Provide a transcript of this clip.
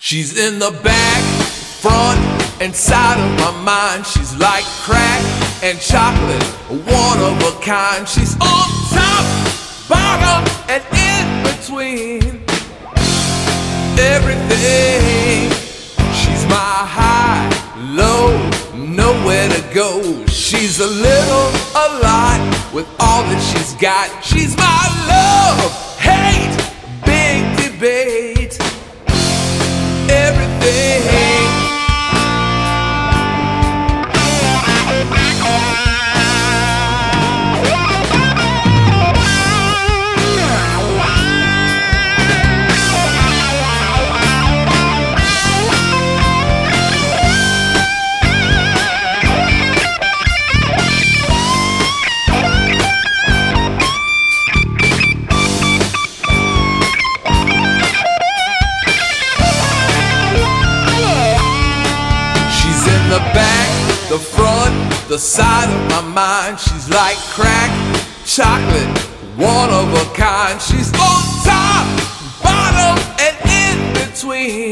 She's in the back, front, and side of my mind. She's like crack and chocolate, one of a kind. She's on top, bottom, and in between. Everything. She's my high, low, nowhere to go. She's a little, a lot, with all that she's got. She's my love, hate, big debate. Everything. The back, the front, the side of my mind. She's like crack, chocolate, one of a kind. She's on top, bottom, and in between.